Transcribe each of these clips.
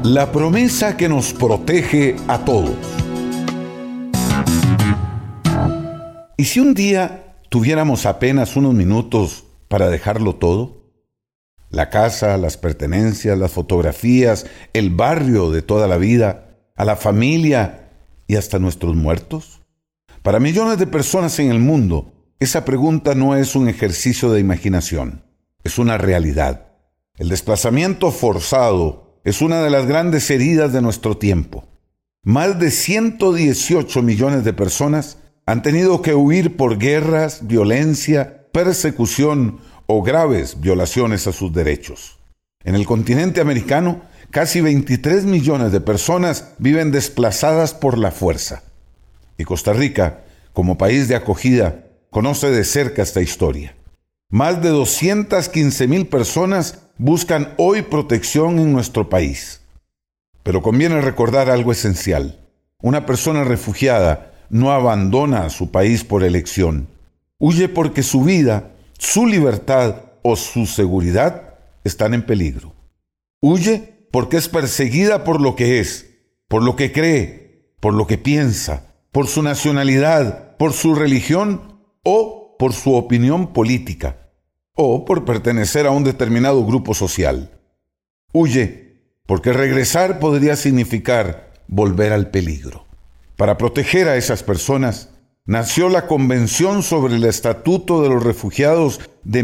La promesa que nos protege a todos. ¿Y si un día tuviéramos apenas unos minutos para dejarlo todo? La casa, las pertenencias, las fotografías, el barrio de toda la vida, a la familia y hasta nuestros muertos. Para millones de personas en el mundo, esa pregunta no es un ejercicio de imaginación, es una realidad. El desplazamiento forzado es una de las grandes heridas de nuestro tiempo. Más de 118 millones de personas han tenido que huir por guerras, violencia, persecución o graves violaciones a sus derechos. En el continente americano, casi 23 millones de personas viven desplazadas por la fuerza. Y Costa Rica, como país de acogida, conoce de cerca esta historia. Más de 215,000 personas buscan hoy protección en nuestro país. Pero conviene recordar algo esencial. Una persona refugiada no abandona a su país por elección. Huye porque su vida, su libertad o su seguridad están en peligro. Huye porque es perseguida por lo que es, por lo que cree, por lo que piensa, por su nacionalidad, por su religión o por su opinión política, o por pertenecer a un determinado grupo social. Huye porque regresar podría significar volver al peligro. Para proteger a esas personas, nació la Convención sobre el Estatuto de los Refugiados de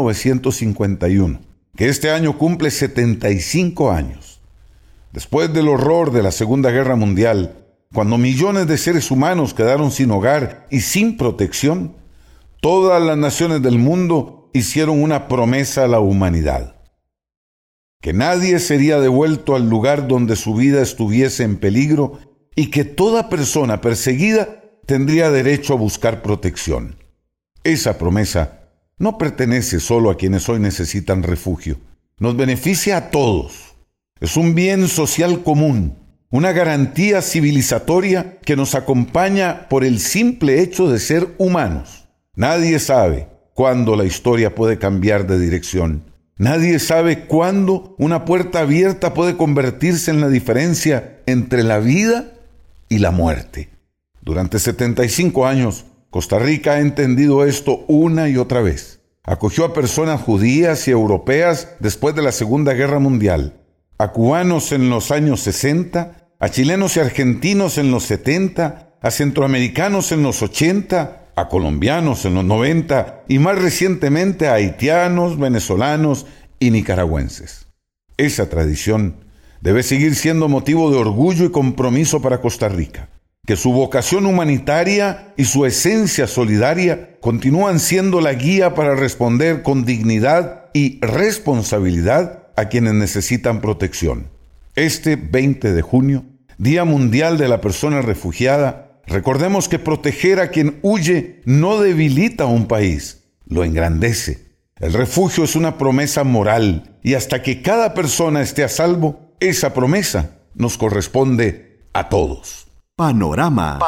1951, que este año cumple 75 años. Después del horror de la Segunda Guerra Mundial, cuando millones de seres humanos quedaron sin hogar y sin protección, todas las naciones del mundo hicieron una promesa a la humanidad: que nadie sería devuelto al lugar donde su vida estuviese en peligro y que toda persona perseguida tendría derecho a buscar protección. Esa promesa no pertenece solo a quienes hoy necesitan refugio. Nos beneficia a todos. Es un bien social común, una garantía civilizatoria que nos acompaña por el simple hecho de ser humanos. Nadie sabe cuándo la historia puede cambiar de dirección. Nadie sabe cuándo una puerta abierta puede convertirse en la diferencia entre la vida y la muerte. Durante 75 años, Costa Rica ha entendido esto una y otra vez. Acogió a personas judías y europeas después de la Segunda Guerra Mundial, a cubanos en los años 60, a chilenos y argentinos en los 70, a centroamericanos en los 80, a colombianos en los 90 y más recientemente a haitianos, venezolanos y nicaragüenses. Esa tradición debe seguir siendo motivo de orgullo y compromiso para Costa Rica. Que su vocación humanitaria y su esencia solidaria continúan siendo la guía para responder con dignidad y responsabilidad a quienes necesitan protección. Este 20 de junio, Día Mundial de la Persona Refugiada, recordemos que proteger a quien huye no debilita a un país, lo engrandece. El refugio es una promesa moral y hasta que cada persona esté a salvo, esa promesa nos corresponde a todos. Panorama.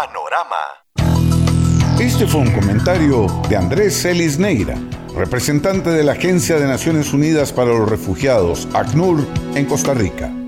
Este fue un comentario de Andrés Celis Neira, representante de la Agencia de Naciones Unidas para los Refugiados, ACNUR, en Costa Rica.